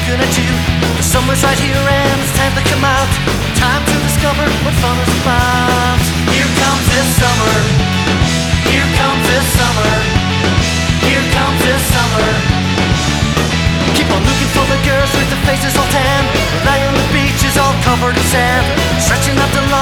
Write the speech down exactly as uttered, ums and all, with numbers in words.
looking at you. The summer's right here and it's time to come out. Time to discover what fun is about. Here comes this summer. Here comes this summer. Here comes this summer. Keep on looking for the girls with the faces all tan. They lie on the beaches all covered in sand, stretching out the